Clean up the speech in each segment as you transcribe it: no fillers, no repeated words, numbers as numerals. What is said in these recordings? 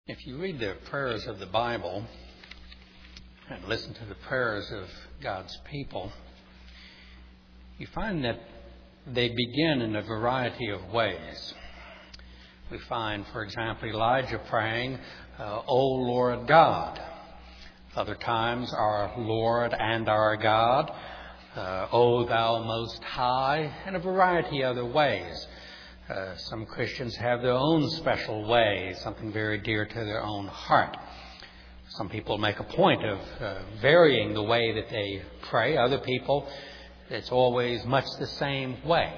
If you read the prayers of the Bible and listen to the prayers of God's people, you find that they begin in a variety of ways. We find, for example, Elijah praying, O Lord God. Other times, our Lord and our God, O Thou Most High, and a variety of other ways. Some Christians have their own special way, something very dear to their own heart. Some people make a point of varying the way that they pray. Other people, it's always much the same way.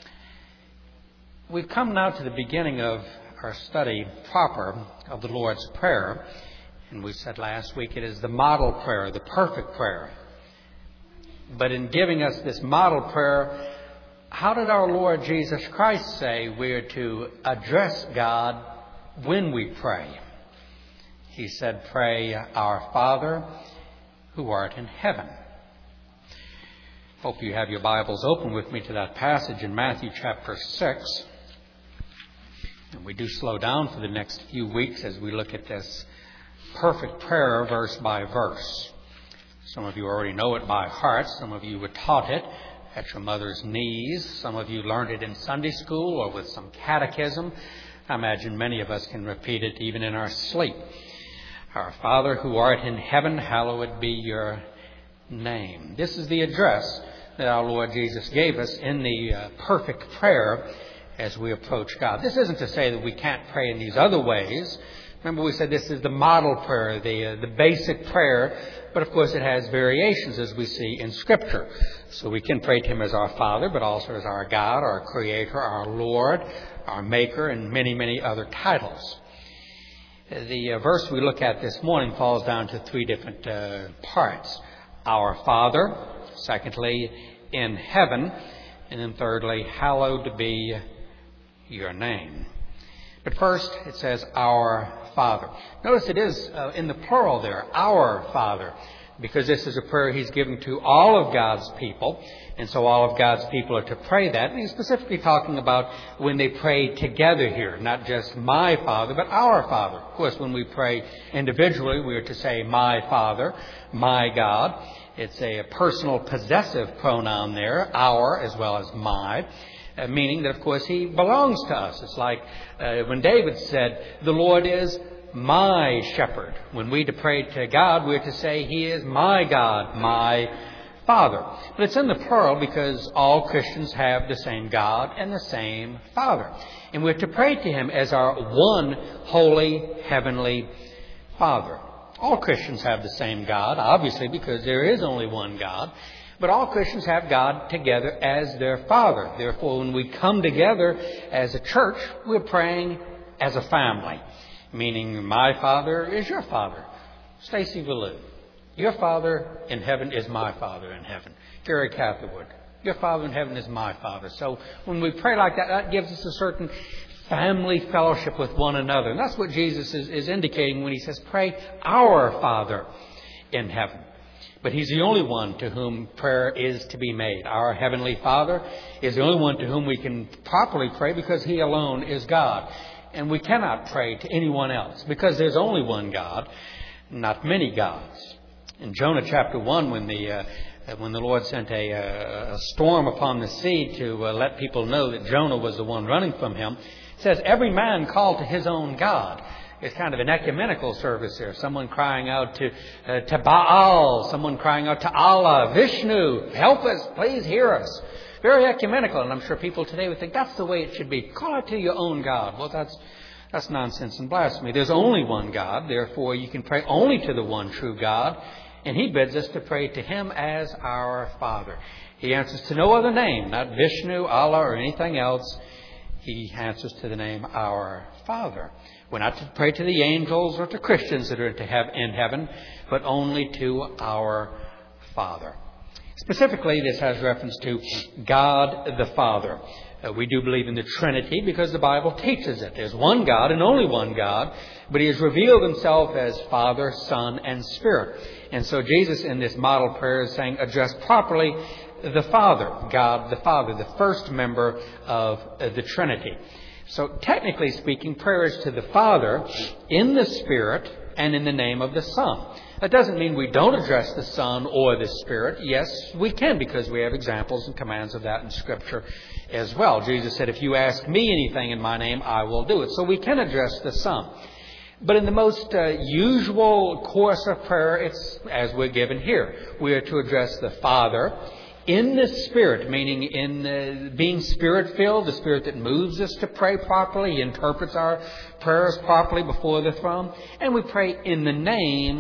We've come now to the beginning of our study proper of the Lord's Prayer. And we said last week it is the model prayer, the perfect prayer. But in giving us this model prayer, how did our Lord Jesus Christ say we're to address God when we pray? He said, pray, Our Father, who art in heaven. Hope you have your Bibles open with me to that passage in Matthew chapter 6. And we do slow down for the next few weeks as we look at this perfect prayer verse by verse. Some of you already know it by heart. Some of you were taught it at your mother's knees. Some of you learned it in Sunday school or with some catechism. I imagine many of us can repeat it even in our sleep. Our Father who art in heaven, hallowed be your name. This is the address that our Lord Jesus gave us in the perfect prayer as we approach God. This isn't to say that we can't pray in these other ways. Remember we said this is the model prayer, the basic prayer, but of course it has variations as we see in Scripture. So we can pray to Him as our Father, but also as our God, our Creator, our Lord, our Maker, and many, many other titles. The verse we look at this morning falls down to three different parts. Our Father, secondly, in heaven, and then thirdly, hallowed be your name. But first, it says, Our Father. Notice it is in the plural there, Our Father, because this is a prayer He's given to all of God's people, and so all of God's people are to pray that. And He's specifically talking about when they pray together here, not just my Father, but our Father. Of course, when we pray individually, we are to say my Father, my God. It's a personal possessive pronoun there, our as well as my. Meaning that, of course, He belongs to us. It's like when David said, the Lord is my shepherd. When we pray to God, we're to say, He is my God, my Father. But it's in the plural because all Christians have the same God and the same Father. And we're to pray to Him as our one holy heavenly Father. All Christians have the same God, obviously, because there is only one God. But all Christians have God together as their Father. Therefore, when we come together as a church, we're praying as a family. Meaning, my Father is your Father. Stacy Valou. Your Father in heaven is my Father in heaven. Gary Catherwood. Your Father in heaven is my Father. So when we pray like that, that gives us a certain family fellowship with one another. And that's what Jesus is indicating when He says, pray our Father in heaven. But He's the only one to whom prayer is to be made. Our Heavenly Father is the only one to whom we can properly pray because He alone is God. And we cannot pray to anyone else because there's only one God, not many gods. In Jonah chapter 1, when the Lord sent a storm upon the sea to let people know that Jonah was the one running from Him, it says, every man called to his own God. It's kind of an ecumenical service there. Someone crying out to Baal. Someone crying out to Allah. Vishnu, help us. Please hear us. Very ecumenical. And I'm sure people today would think that's the way it should be. Call out to your own God. Well, that's nonsense and blasphemy. There's only one God. Therefore, you can pray only to the one true God. And He bids us to pray to Him as our Father. He answers to no other name, not Vishnu, Allah, or anything else. He answers to the name our Father. We're not to pray to the angels or to Christians that are in heaven, but only to our Father. Specifically, this has reference to God the Father. We do believe in the Trinity because the Bible teaches it. There's one God and only one God, but He has revealed Himself as Father, Son, and Spirit. And so Jesus in this model prayer is saying, address properly the Father, God the Father, the first member of the Trinity. So technically speaking, prayer is to the Father in the Spirit and in the name of the Son. That doesn't mean we don't address the Son or the Spirit. Yes, we can, because we have examples and commands of that in Scripture as well. Jesus said, if you ask me anything in my name, I will do it. So we can address the Son. But in the most usual course of prayer, it's as we're given here. We are to address the Father in the Spirit, meaning in being Spirit-filled, the Spirit that moves us to pray properly. He interprets our prayers properly before the throne. And we pray in the name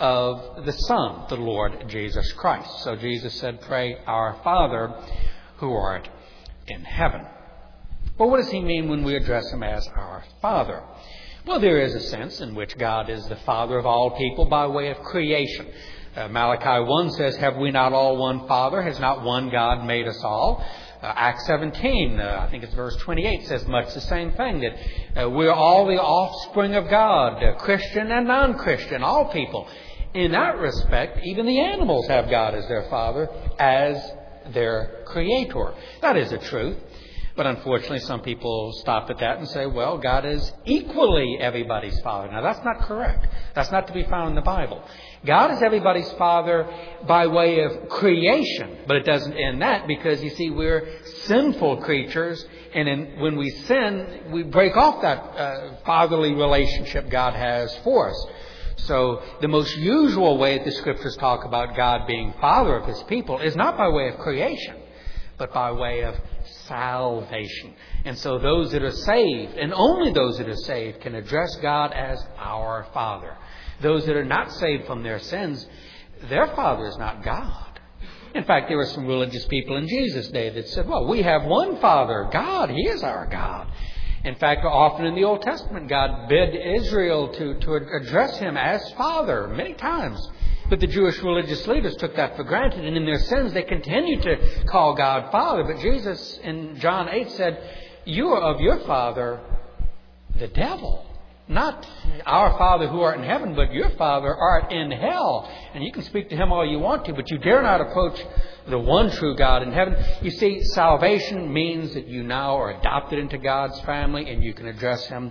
of the Son, the Lord Jesus Christ. So Jesus said, pray, our Father who art in heaven. Well, what does he mean when we address him as our Father? Well, there is a sense in which God is the Father of all people by way of creation. Malachi 1 says, have we not all one Father? Has not one God made us all? Acts 17, I think it's verse 28, says much the same thing, that we're all the offspring of God, Christian and non-Christian, all people. In that respect, even the animals have God as their Father, as their Creator. That is the truth. But unfortunately, some people stop at that and say, well, God is equally everybody's Father. Now, that's not correct. That's not to be found in the Bible. God is everybody's Father by way of creation. But it doesn't end that, because, you see, we're sinful creatures. And when we sin, we break off that fatherly relationship God has for us. So the most usual way that the Scriptures talk about God being Father of His people is not by way of creation, but by way of salvation. And so those that are saved, and only those that are saved, can address God as our Father. Those that are not saved from their sins, their Father is not God. In fact, there were some religious people in Jesus' day that said, well, we have one Father, God. He is our God. In fact, often in the Old Testament, God bid Israel to address Him as Father many times. But the Jewish religious leaders took that for granted, and in their sins they continued to call God Father. But Jesus in John 8 said, you are of your father, the devil. Not our Father who art in heaven, but your Father art in hell. And you can speak to Him all you want to, but you dare not approach the one true God in heaven. You see, salvation means that you now are adopted into God's family, and you can address Him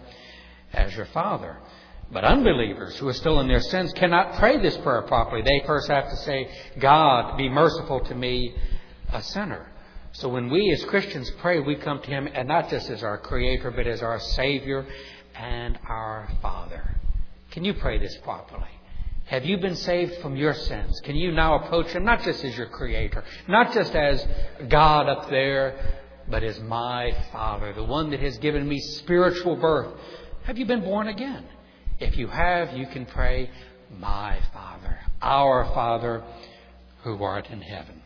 as your Father. But unbelievers who are still in their sins cannot pray this prayer properly. They first have to say, God, be merciful to me, a sinner. So when we as Christians pray, we come to Him, and not just as our Creator, but as our Savior and our Father. Can you pray this properly? Have you been saved from your sins? Can you now approach Him not just as your Creator, not just as God up there, but as my Father, the one that has given me spiritual birth? Have you been born again? If you have, you can pray, my Father, our Father who art in heaven.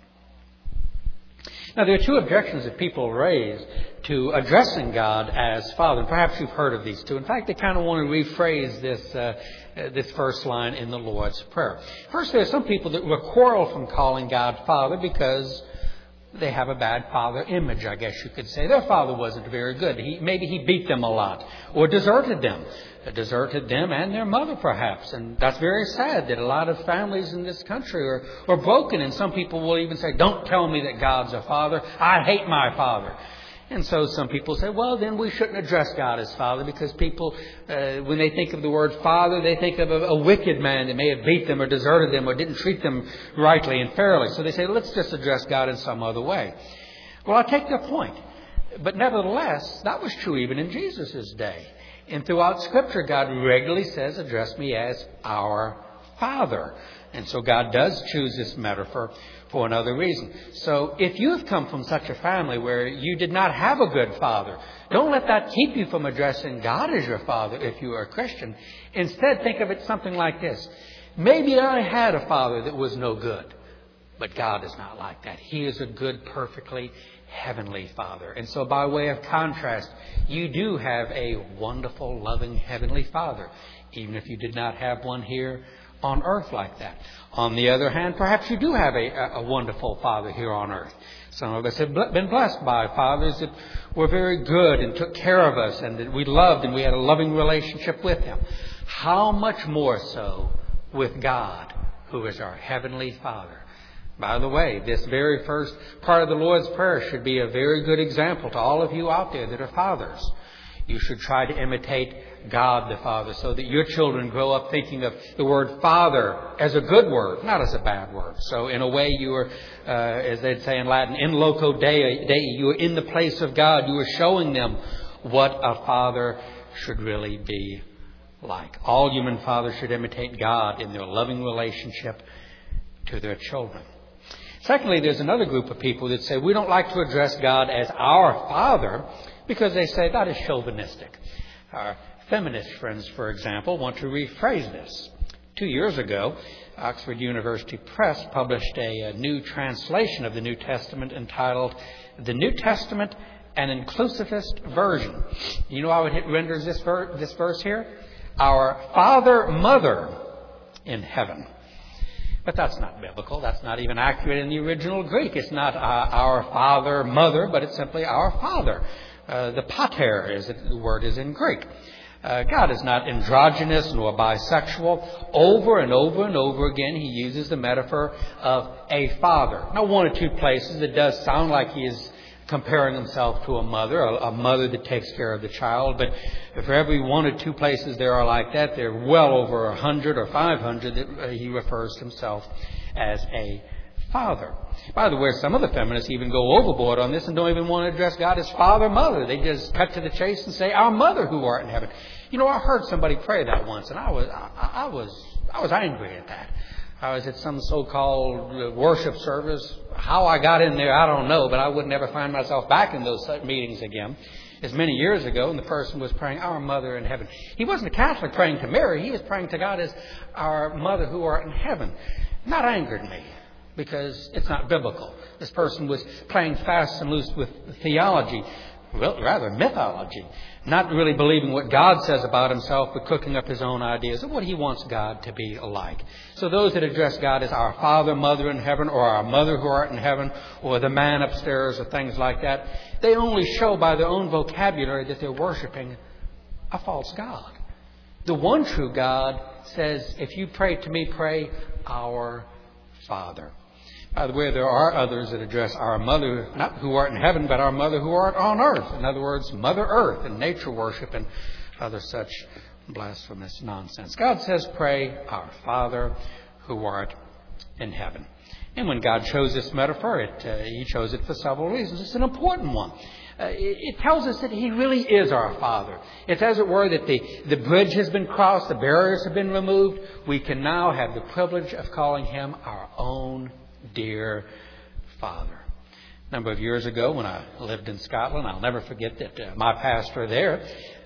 Now, there are two objections that people raise to addressing God as Father. And perhaps you've heard of these two. In fact, they kind of want to rephrase this first line in the Lord's Prayer. First, there are some people that will quarrel from calling God Father because they have a bad father image, I guess you could say. Their father wasn't very good. Maybe he beat them a lot or deserted them and their mother perhaps. And that's very sad that a lot of families in this country are broken. And some people will even say, don't tell me that God's a father. I hate my father. And so some people say, well, then we shouldn't address God as Father, because people, when they think of the word Father, they think of a wicked man that may have beat them or deserted them or didn't treat them rightly and fairly. So they say, let's just address God in some other way. Well, I take their point. But nevertheless, that was true even in Jesus' day. And throughout Scripture, God regularly says, address me as our Father. And so God does choose this metaphor for another reason. So if you have come from such a family where you did not have a good father, don't let that keep you from addressing God as your Father if you are a Christian. Instead, think of it something like this. Maybe I had a father that was no good, but God is not like that. He is a good, perfectly heavenly Father. And so by way of contrast, you do have a wonderful, loving heavenly Father, even if you did not have one here on earth like that. On the other hand, perhaps you do have a wonderful father here on earth. Some of us have been blessed by fathers that were very good and took care of us and that we loved and we had a loving relationship with them. How much more so with God, who is our heavenly Father? By the way, this very first part of the Lord's Prayer should be a very good example to all of you out there that are fathers. You should try to imitate God the Father so that your children grow up thinking of the word Father as a good word, not as a bad word. So in a way you are, as they'd say in Latin, in loco Dei, you are in the place of God. You are showing them what a father should really be like. All human fathers should imitate God in their loving relationship to their children. Secondly, there's another group of people that say we don't like to address God as our Father because they say that is chauvinistic. Our feminist friends, for example, want to rephrase this. 2 years ago, Oxford University Press published a new translation of the New Testament entitled The New Testament, an Inclusivist Version. You know how it renders this verse here? Our Father, Mother in heaven. But that's not biblical. That's not even accurate in the original Greek. It's not our Father, Mother, but it's simply our Father. The pater, as the word is in Greek. God is not androgynous nor bisexual. Over and over and over again, he uses the metaphor of a father. Now, one or two places it does sound like he is comparing himself to a mother that takes care of the child. But for every one or two places there are like that, there are well over 100 or 500 that he refers to himself as a father. By the way, some of the feminists even go overboard on this and don't even want to address God as Father, Mother. They just cut to the chase and say, Our Mother who art in heaven. You know, I heard somebody pray that once, and I was angry at that. I was at some so-called worship service. How I got in there, I don't know, but I would never find myself back in those meetings again. As many years ago, and the person was praying, Our Mother in heaven. He wasn't a Catholic praying to Mary. He was praying to God as Our Mother who art in heaven. And that angered me because it's not biblical. This person was playing fast and loose with theology, well, rather mythology, not really believing what God says about himself, but cooking up his own ideas of what he wants God to be like. So those that address God as our Father, Mother in heaven, or our Mother who art in heaven, or the man upstairs, or things like that, they only show by their own vocabulary that they're worshiping a false God. The one true God says, if you pray to me, pray our Father. By the way, there are others that address our Mother, not who art in heaven, but our Mother who art on earth. In other words, Mother Earth and nature worship and other such blasphemous nonsense. God says, pray our Father who art in heaven. And when God chose this metaphor, He chose it for several reasons. It's an important one. It tells us that He really is our Father. It's as it were that the bridge has been crossed, the barriers have been removed. We can now have the privilege of calling Him our own dear Father. A number of years ago when I lived in Scotland, I'll never forget that my pastor there,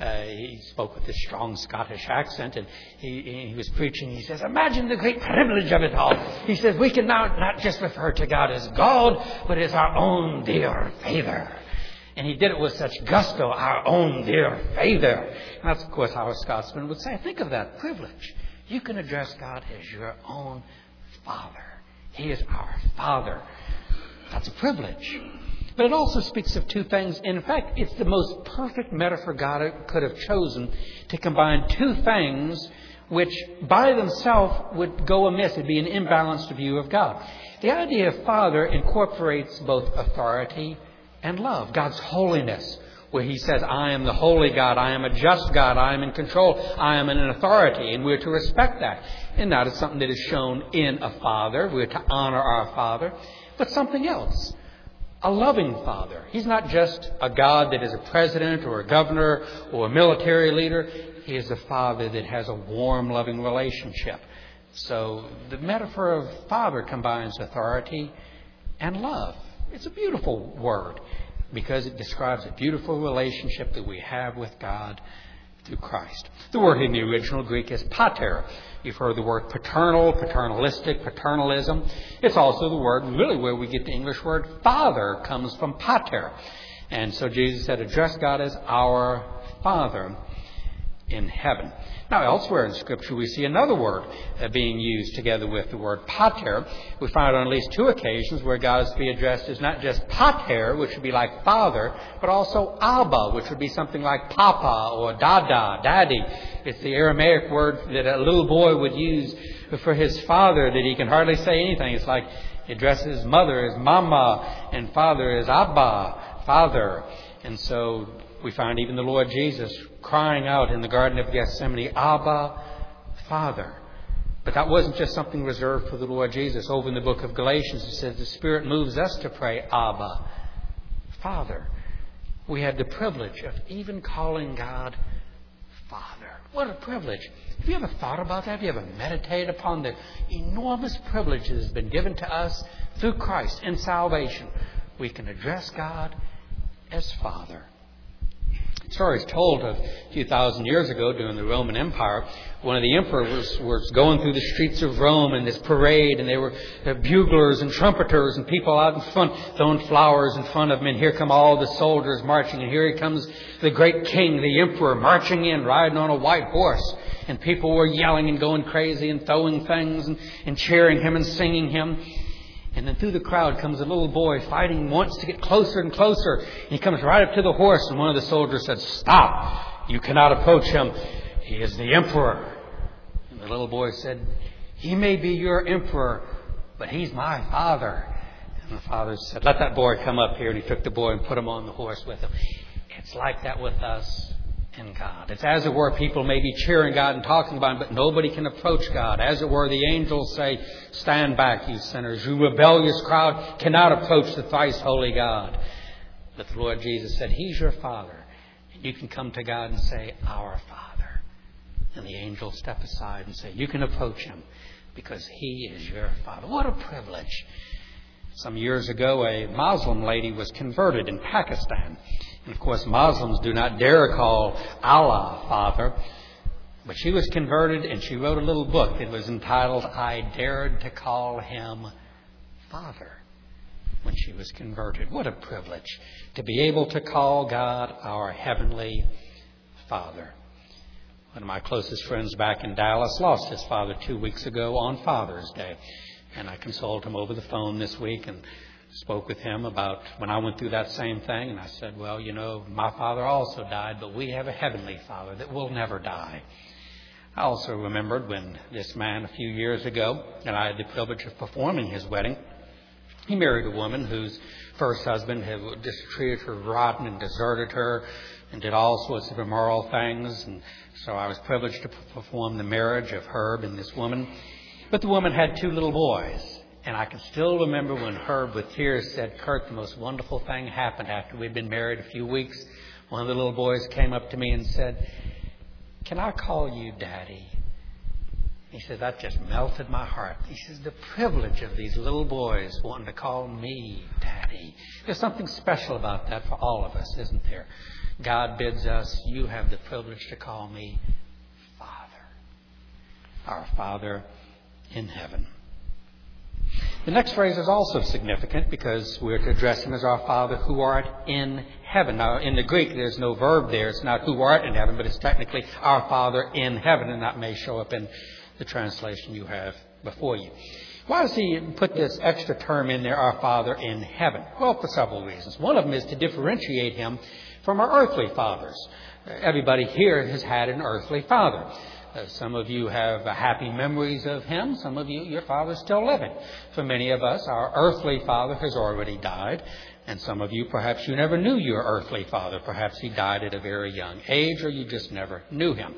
he spoke with this strong Scottish accent, and he was preaching. He says, imagine the great privilege of it all. He says, we can now not just refer to God as God, but as our own dear Father. And he did it with such gusto, our own dear Father. And that's, of course, how a Scotsman would say. Think of that privilege. You can address God as your own Father. He is our Father. That's a privilege. But it also speaks of two things. In fact, it's the most perfect metaphor God could have chosen to combine two things which by themselves would go amiss. It'd be an imbalanced view of God. The idea of Father incorporates both authority and love. God's holiness, where He says, I am the holy God, I am a just God, I am in control, I am in an authority, and we're to respect that. And that is something that is shown in a father. We're to honor our Father. But something else, a loving Father. He's not just a God that is a president or a governor or a military leader. He is a Father that has a warm, loving relationship. So the metaphor of Father combines authority and love. It's a beautiful word because it describes a beautiful relationship that we have with God through Christ. The word in the original Greek is pater. You've heard the word paternal, paternalistic, paternalism. It's also the word, really where we get the English word father comes from pater. And so Jesus said, address God as our Father in heaven. Now, elsewhere in Scripture, we see another word being used together with the word pater. We find on at least two occasions where God is to be addressed as not just pater, which would be like father, but also Abba, which would be something like papa or dada, daddy. It's the Aramaic word that a little boy would use for his father that he can hardly say anything. It's like he addresses his mother as mama and father as Abba, father. And so We find even the Lord Jesus crying out in the Garden of Gethsemane, Abba, Father. But that wasn't just something reserved for the Lord Jesus. Over in the book of Galatians, it says the Spirit moves us to pray, Abba, Father. We had the privilege of even calling God Father. What a privilege. Have you ever thought about that? Have you ever meditated upon the enormous privilege that has been given to us through Christ in salvation? We can address God as Father. The story is told of a few thousand years ago during the Roman Empire. One of the emperors was going through the streets of Rome in this parade, and there were buglers and trumpeters and people out in front throwing flowers in front of him. And here come all the soldiers marching, and here he comes the great king, the emperor, marching in, riding on a white horse. And people were yelling and going crazy and throwing things and cheering him and singing him. And then through the crowd comes a little boy fighting, wants to get closer and closer. And he comes right up to the horse, and one of the soldiers said, "Stop! You cannot approach him. He is the emperor." And the little boy said, "He may be your emperor, but he's my father." And the father said, "Let that boy come up here." And he took the boy and put him on the horse with him. It's like that with us in God. It's as it were, people may be cheering God and talking about Him, but nobody can approach God. As it were, the angels say, "Stand back, you sinners. You rebellious crowd cannot approach the thrice holy God." But the Lord Jesus said, He's your Father. And you can come to God and say, "Our Father." And the angels step aside and say, "You can approach Him because He is your Father." What a privilege. Some years ago, a Muslim lady was converted in Pakistan. And of course, Muslims do not dare call Allah Father. But she was converted, and she wrote a little book that was entitled, "I Dared to Call Him Father," when she was converted. What a privilege to be able to call God our Heavenly Father. One of my closest friends back in Dallas lost his father 2 weeks ago on Father's Day. And I consoled him over the phone this week and spoke with him about when I went through that same thing. And I said, "Well, you know, my father also died, but we have a Heavenly Father that will never die." I also remembered when this man a few years ago, and I had the privilege of performing his wedding, he married a woman whose first husband had just treated her rotten and deserted her and did all sorts of immoral things. And so I was privileged to perform the marriage of Herb and this woman. But the woman had 2 little boys. And I can still remember when Herb, with tears, said, "Kurt, the most wonderful thing happened after we'd been married a few weeks." One of the little boys came up to me and said, "Can I call you Daddy?" He said, that just melted my heart. He says, the privilege of these little boys wanting to call me Daddy. There's something special about that for all of us, isn't there? God bids us, "You have the privilege to call me Father." Our Father in heaven. The next phrase is also significant because we're to address Him as our Father who art in heaven. Now, in the Greek, there's no verb there. It's not who art in heaven, but it's technically our Father in heaven, and that may show up in the translation you have before you. Why does He put this extra term in there, our Father in heaven? Well, for several reasons. One of them is to differentiate Him from our earthly fathers. Everybody here has had an earthly father. Some of you have happy memories of him. Some of you, your father's still living. For many of us, our earthly father has already died. And some of you, perhaps you never knew your earthly father. Perhaps he died at a very young age, or you just never knew him.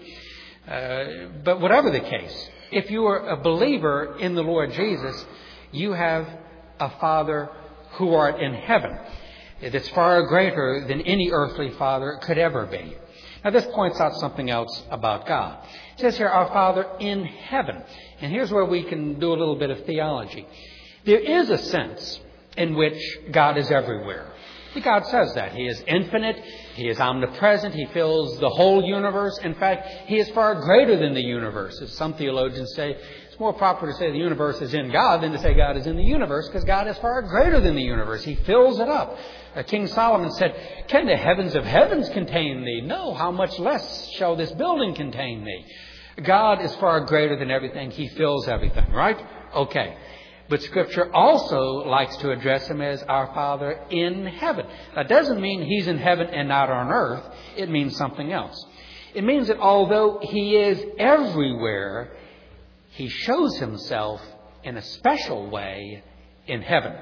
But whatever the case, if you are a believer in the Lord Jesus, you have a Father who art in heaven. That's far greater than any earthly father could ever be. Now, this points out something else about God. It says here, our Father in heaven. And here's where we can do a little bit of theology. There is a sense in which God is everywhere. God says that. He is infinite. He is omnipresent. He fills the whole universe. In fact, He is far greater than the universe. As some theologians say, it's more proper to say the universe is in God than to say God is in the universe, because God is far greater than the universe. He fills it up. King Solomon said, "Can the heavens of heavens contain Thee? No, how much less shall this building contain Thee?" God is far greater than everything. He fills everything, right? Okay. But Scripture also likes to address Him as our Father in heaven. That doesn't mean He's in heaven and not on earth. It means something else. It means that although He is everywhere, He shows Himself in a special way in heaven.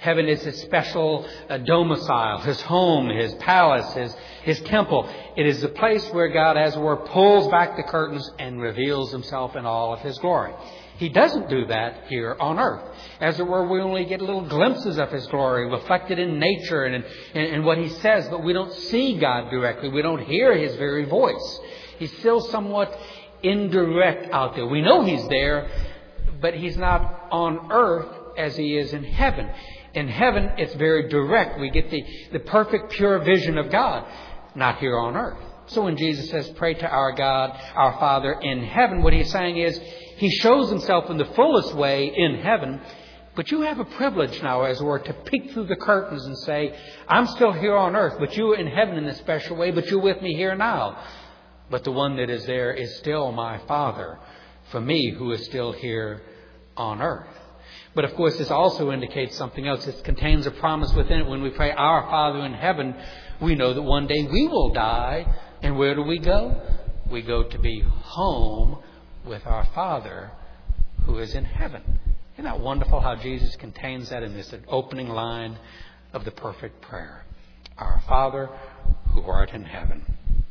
Heaven is His special domicile, His home, His palace, His temple. It is the place where God, as it were, pulls back the curtains and reveals Himself in all of His glory. He doesn't do that here on earth. As it were, we only get little glimpses of His glory reflected in nature and in what He says, but we don't see God directly. We don't hear His very voice. He's still somewhat indirect out there. We know He's there, but He's not on earth as He is in heaven. In heaven, it's very direct. We get the perfect, pure vision of God, not here on earth. So when Jesus says, pray to our God, our Father in heaven, what He's saying is, He shows Himself in the fullest way in heaven, but you have a privilege now, as it were, to peek through the curtains and say, I'm still here on earth, but you are in heaven in a special way, but you're with me here now. But the one that is there is still my Father for me, who is still here on earth. But of course, this also indicates something else. It contains a promise within it. When we pray, our Father in heaven, we know that one day we will die. And where do we go? We go to be home with our Father who is in heaven. Isn't that wonderful how Jesus contains that in this opening line of the perfect prayer? Our Father who art in heaven.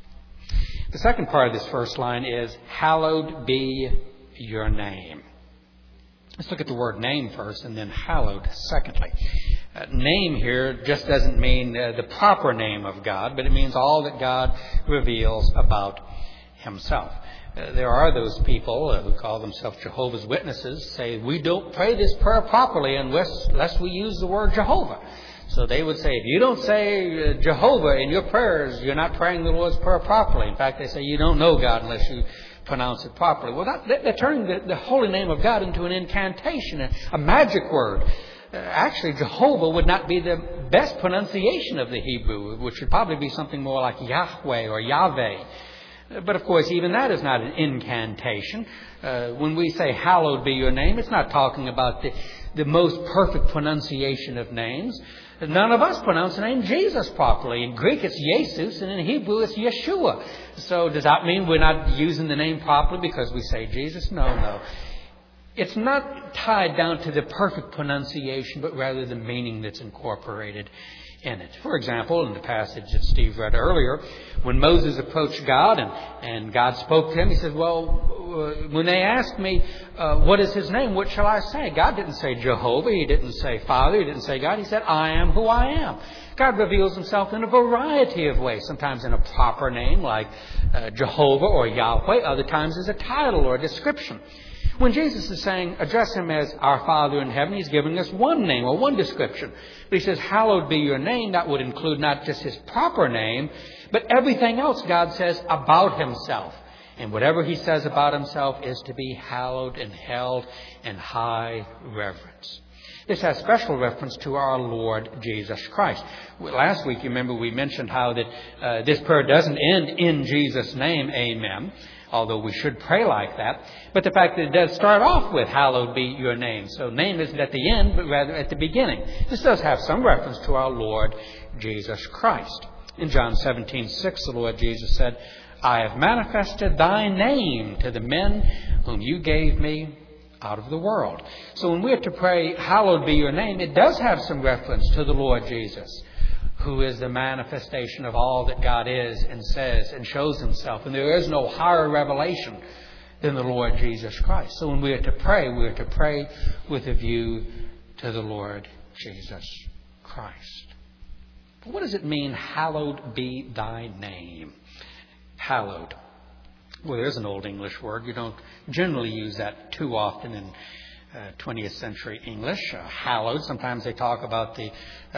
The second part of this first line is, hallowed be your name. Let's look at the word name first and then hallowed secondly. Name here just doesn't mean the proper name of God, but it means all that God reveals about Himself. There are those people who call themselves Jehovah's Witnesses, say we don't pray this prayer properly unless we use the word Jehovah. So they would say, if you don't say Jehovah in your prayers, you're not praying the Lord's Prayer properly. In fact, they say you don't know God unless you pronounce it properly. Well, they're turning the holy name of God into an incantation, a magic word. Actually, Jehovah would not be the best pronunciation of the Hebrew, which would probably be something more like Yahweh or Yahweh. But of course, even that is not an incantation. When we say, hallowed be your name, it's not talking about the most perfect pronunciation of names. None of us pronounce the name Jesus properly. In Greek, it's Jesus, and in Hebrew, it's Yeshua. So does that mean we're not using the name properly because we say Jesus? No. It's not tied down to the perfect pronunciation, but rather the meaning that's incorporated in it. For example, in the passage that Steve read earlier, when Moses approached God and God spoke to him, he said, well, when they asked me, what is His name, what shall I say? God didn't say Jehovah. He didn't say Father. He didn't say God. He said, I am who I am. God reveals Himself in a variety of ways, sometimes in a proper name like Jehovah or Yahweh, other times as a title or a description. When Jesus is saying, address Him as our Father in heaven, He's giving us one name or one description. But He says, hallowed be your name. That would include not just His proper name, but everything else God says about Himself. And whatever He says about Himself is to be hallowed and held in high reverence. This has special reference to our Lord Jesus Christ. Last week, you remember, we mentioned how that this prayer doesn't end in Jesus' name, amen, although we should pray like that. But the fact that it does start off with, hallowed be your name. So name isn't at the end, but rather at the beginning. This does have some reference to our Lord Jesus Christ. In John 17:6, the Lord Jesus said, I have manifested thy name to the men whom you gave me out of the world. So when we are to pray, hallowed be your name, it does have some reference to the Lord Jesus, who is the manifestation of all that God is and says and shows Himself. And there is no higher revelation than the Lord Jesus Christ. So when we are to pray with a view to the Lord Jesus Christ. But what does it mean, hallowed be thy name? Hallowed. Well, there's an Old English word. You don't generally use that too often in 20th century English. Hallowed. Sometimes they talk about the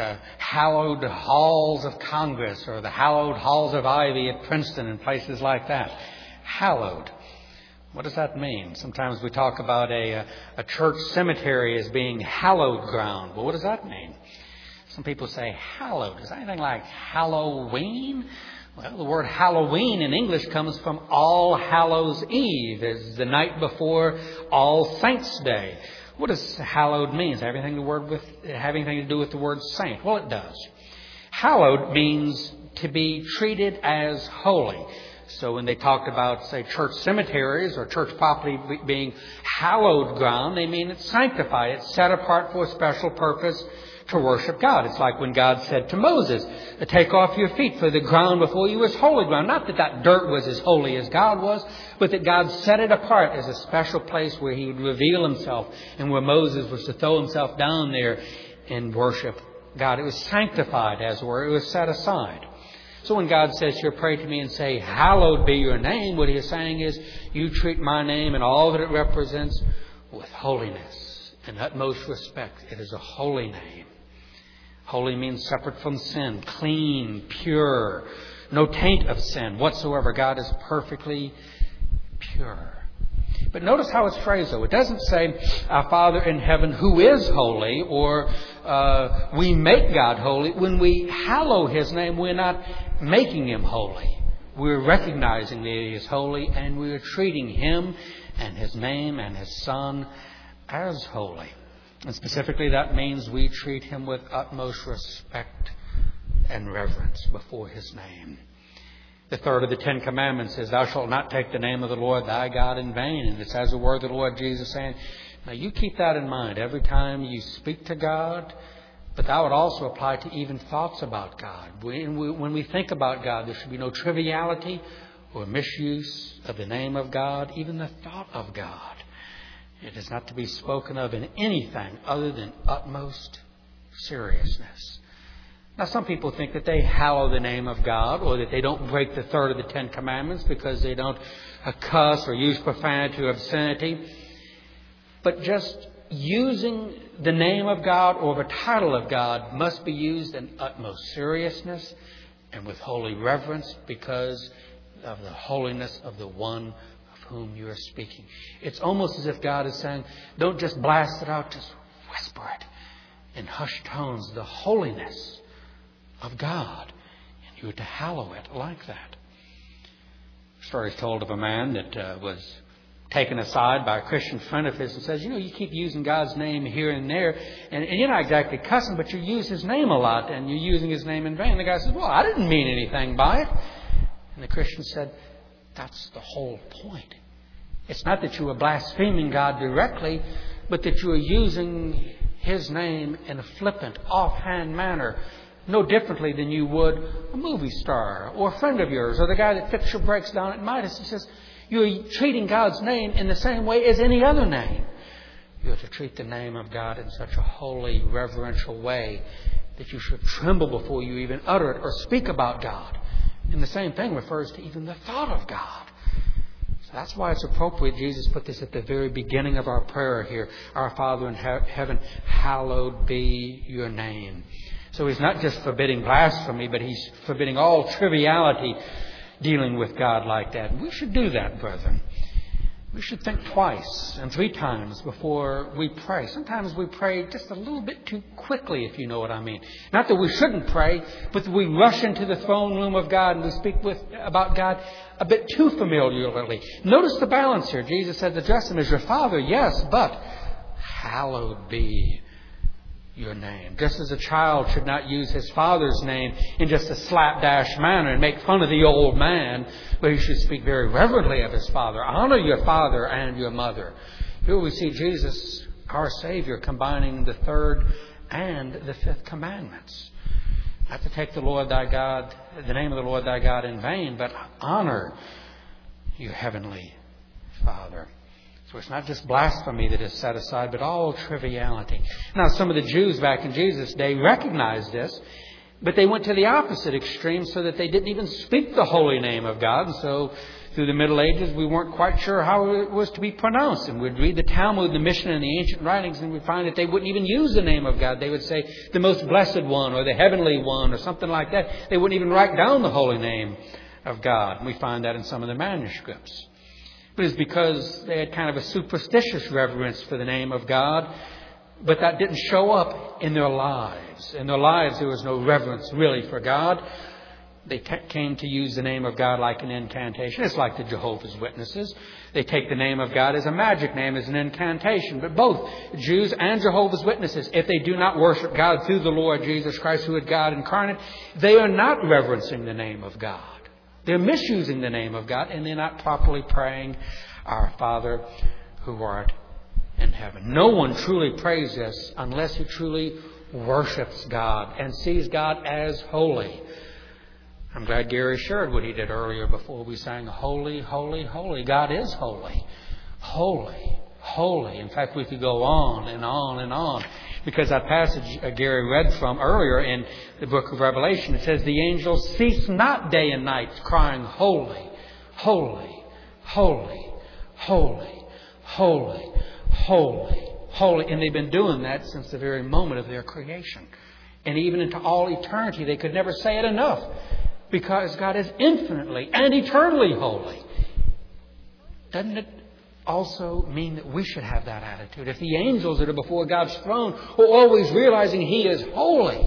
hallowed halls of Congress or the hallowed halls of Ivy at Princeton and places like that. Hallowed. What does that mean? Sometimes we talk about a church cemetery as being hallowed ground. Well, what does that mean? Some people say hallowed. Is that anything like Halloween? Well, the word Halloween in English comes from All Hallows Eve. It's the night before All Saints Day. What does hallowed mean? Does it have anything to do with the word saint? Well, it does. Hallowed means to be treated as holy. So when they talked about, say, church cemeteries or church property being hallowed ground, they mean it's sanctified. It's set apart for a special purpose to worship God. It's like when God said to Moses, take off your feet, for the ground before you is holy ground. Not that that dirt was as holy as God was, but that God set it apart as a special place where He would reveal Himself and where Moses was to throw himself down there and worship God. It was sanctified, as it were. It was set aside. So when God says here, pray to me and say, hallowed be your name, what He is saying is, you treat my name and all that it represents with holiness and utmost respect. It is a holy name. Holy means separate from sin, clean, pure, no taint of sin whatsoever. God is perfectly pure. But notice how it's phrased, though. It doesn't say, our Father in heaven who is holy, or we make God holy. When we hallow His name, we're not making Him holy. We're recognizing that He is holy, and we're treating Him and His name and His Son as holy. And specifically, that means we treat Him with utmost respect and reverence before His name. The third of the 10 Commandments is, thou shalt not take the name of the Lord thy God in vain. And it says the word of the Lord Jesus saying, now you keep that in mind every time you speak to God, but that would also apply to even thoughts about God. When we think about God, there should be no triviality or misuse of the name of God, even the thought of God. It is not to be spoken of in anything other than utmost seriousness. Now, some people think that they hallow the name of God, or that they don't break the third of the 10 Commandments because they don't cuss or use profanity or obscenity. But just using the name of God or the title of God must be used in utmost seriousness and with holy reverence because of the holiness of the one of whom you are speaking. It's almost as if God is saying, don't just blast it out, just whisper it in hushed tones, the holiness of God, and you are to hallow it like that. A story is told of a man that was taken aside by a Christian friend of his and says, you keep using God's name here and there, and you're not exactly cussing, but you use His name a lot, and you're using His name in vain. The guy says, well, I didn't mean anything by it. And the Christian said, that's the whole point. It's not that you are blaspheming God directly, but that you are using His name in a flippant, offhand manner, no differently than you would a movie star or a friend of yours or the guy that fixed your brakes down at Midas. He says, you're treating God's name in the same way as any other name. You're to treat the name of God in such a holy, reverential way that you should tremble before you even utter it or speak about God. And the same thing refers to even the thought of God. So that's why it's appropriate. Jesus put this at the very beginning of our prayer here. Our Father in heaven, hallowed be your name. So He's not just forbidding blasphemy, but He's forbidding all triviality dealing with God like that. And we should do that, brethren. We should think twice and 3 times before we pray. Sometimes we pray just a little bit too quickly, if you know what I mean. Not that we shouldn't pray, but that we rush into the throne room of God and we speak about God a bit too familiarly. Notice the balance here. Jesus said, address Him as your Father, yes, but hallowed be your name. Just as a child should not use his father's name in just a slapdash manner and make fun of the old man, but he should speak very reverently of his father. Honor your father and your mother. Here we see Jesus, our Savior, combining the third and the fifth commandments. Not to take the Lord thy God, the name of the Lord thy God in vain, but honor your heavenly Father. So it's not just blasphemy that is set aside, but all triviality. Now, some of the Jews back in Jesus' day recognized this, but they went to the opposite extreme so that they didn't even speak the holy name of God. And so through the Middle Ages, we weren't quite sure how it was to be pronounced. And we'd read the Talmud, the Mishnah, and the ancient writings, and we'd find that they wouldn't even use the name of God. They would say the most blessed one or the heavenly one or something like that. They wouldn't even write down the holy name of God. And we find that in some of the manuscripts. But it's because they had kind of a superstitious reverence for the name of God, but that didn't show up in their lives. In their lives, there was no reverence really for God. They came to use the name of God like an incantation. It's like the Jehovah's Witnesses. They take the name of God as a magic name, as an incantation. But both Jews and Jehovah's Witnesses, if they do not worship God through the Lord Jesus Christ, who is God incarnate, they are not reverencing the name of God. They're misusing the name of God, and they're not properly praying, Our Father who art in heaven. No one truly prays this unless he truly worships God and sees God as holy. I'm glad Gary shared what he did earlier before we sang Holy, Holy, Holy. God is holy. Holy, holy. In fact, we could go on and on and on. Because that passage Gary read from earlier in the book of Revelation, it says, the angels cease not day and night crying, Holy, Holy, Holy, Holy, Holy, Holy, Holy. And they've been doing that since the very moment of their creation. And even into all eternity, they could never say it enough. Because God is infinitely and eternally holy. Doesn't it also mean that we should have that attitude? If the angels that are before God's throne are always realizing He is holy,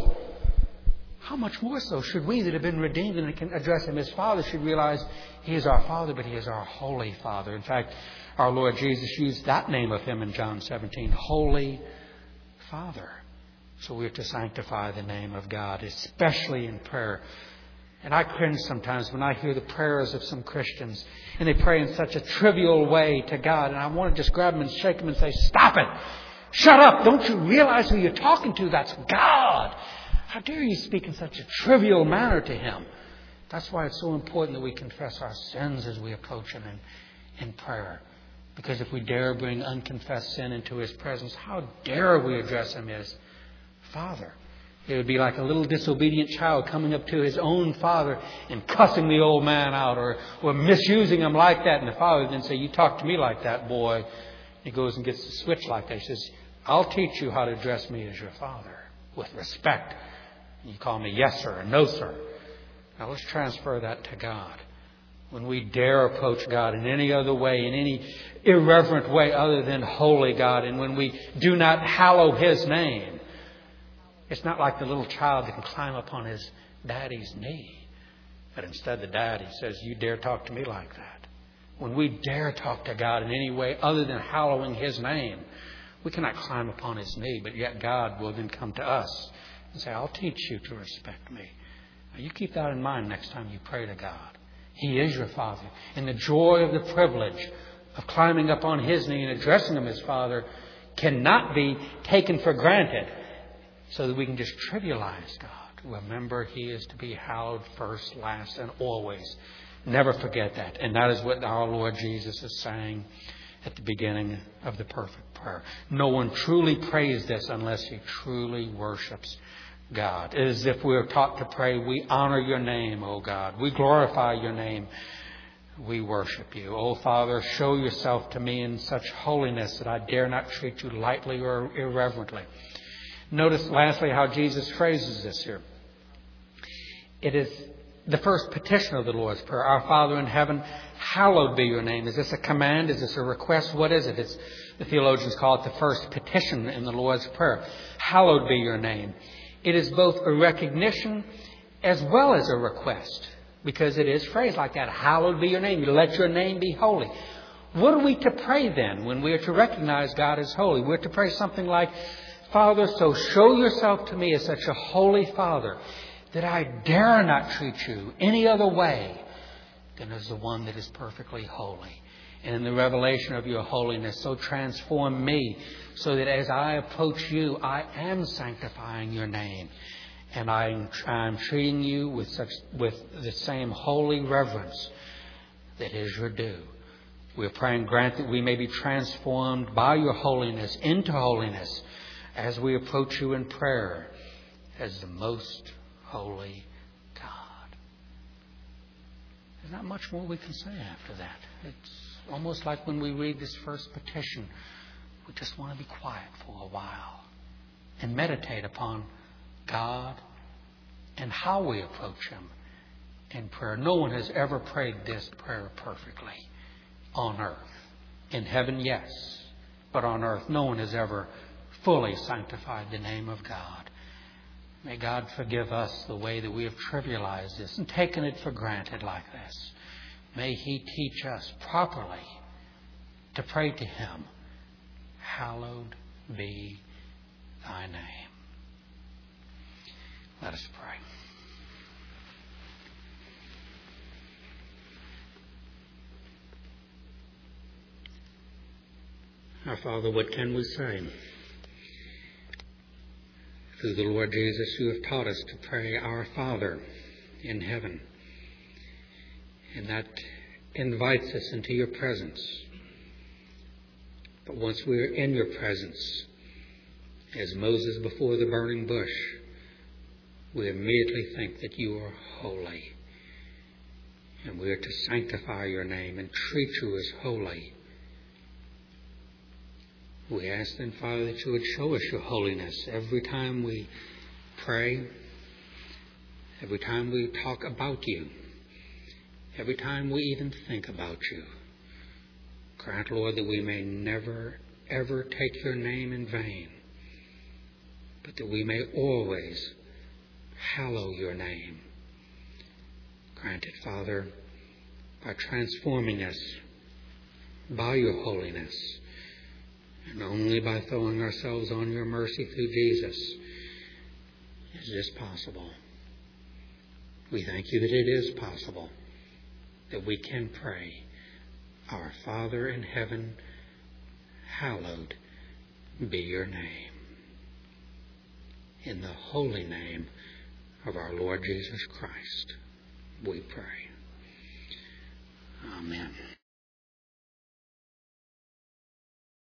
how much more so should we that have been redeemed and can address Him as Father should realize He is our Father, but He is our Holy Father. In fact, our Lord Jesus used that name of Him in John 17, Holy Father. So we have to sanctify the name of God, especially in prayer. And I cringe sometimes when I hear the prayers of some Christians and they pray in such a trivial way to God. And I want to just grab them and shake them and say, stop it. Shut up. Don't you realize who you're talking to? That's God. How dare you speak in such a trivial manner to Him? That's why it's so important that we confess our sins as we approach Him in prayer. Because if we dare bring unconfessed sin into His presence, how dare we address Him as Father? It would be like a little disobedient child coming up to his own father and cussing the old man out or misusing him like that. And the father then say, you talk to me like that, boy. He goes and gets the switch like that. He says, I'll teach you how to address me as your father with respect. And you call me yes, sir, or no, sir. Now let's transfer that to God. When we dare approach God in any other way, in any irreverent way other than holy God, and when we do not hallow His name, it's not like the little child that can climb up on his daddy's knee. But instead the daddy says, you dare talk to me like that. When we dare talk to God in any way other than hallowing His name, we cannot climb upon His knee. But yet God will then come to us and say, I'll teach you to respect me. Now you keep that in mind next time you pray to God. He is your Father. And the joy of the privilege of climbing up on His knee and addressing Him as Father cannot be taken for granted, so that we can just trivialize God. Remember, He is to be hallowed first, last, and always. Never forget that. And that is what our Lord Jesus is saying at the beginning of the perfect prayer. No one truly prays this unless he truly worships God. It is as if we are taught to pray, we honor Your name, O God. We glorify Your name. We worship You. O Father, show Yourself to me in such holiness that I dare not treat You lightly or irreverently. Notice lastly how Jesus phrases this here. It is the first petition of the Lord's Prayer. Our Father in heaven, hallowed be Your name. Is this a command? Is this a request? What is it? The theologians call it the first petition in the Lord's Prayer. Hallowed be Your name. It is both a recognition as well as a request, because it is phrased like that. Hallowed be Your name. Let Your name be holy. What are we to pray then when we are to recognize God as holy? We're to pray something like, Father, so show Yourself to me as such a holy Father that I dare not treat You any other way than as the one that is perfectly holy. And in the revelation of Your holiness, so transform me so that as I approach You, I am sanctifying Your name. And I'm treating You with the same holy reverence that is Your due. We're praying, grant that we may be transformed by Your holiness into holiness as we approach You in prayer as the most holy God. There's not much more we can say after that. It's almost like when we read this first petition, we just want to be quiet for a while and meditate upon God and how we approach Him in prayer. No one has ever prayed this prayer perfectly on earth. In heaven, yes, but on earth, no one has ever fully sanctified the name of God. May God forgive us the way that we have trivialized this and taken it for granted like this. May He teach us properly to pray to Him, hallowed be Thy name. Let us pray. Our Father, what can we say? through the Lord Jesus, you have taught us to pray, Our Father in heaven. And that invites us into your presence. But once we're in your presence, as Moses before the burning bush, we immediately think that you are holy. And we are to sanctify your name and treat you as holy. We ask then, Father, that you would show us your holiness every time we pray, every time we talk about you, every time we even think about you. Grant, Lord, that we may never, ever take your name in vain, but that we may always hallow your name. Grant it, Father, by transforming us by your holiness, and only by throwing ourselves on your mercy through Jesus is this possible. We thank you that it is possible, that we can pray, Our Father in heaven, hallowed be your name. In the holy name of our Lord Jesus Christ, we pray. Amen.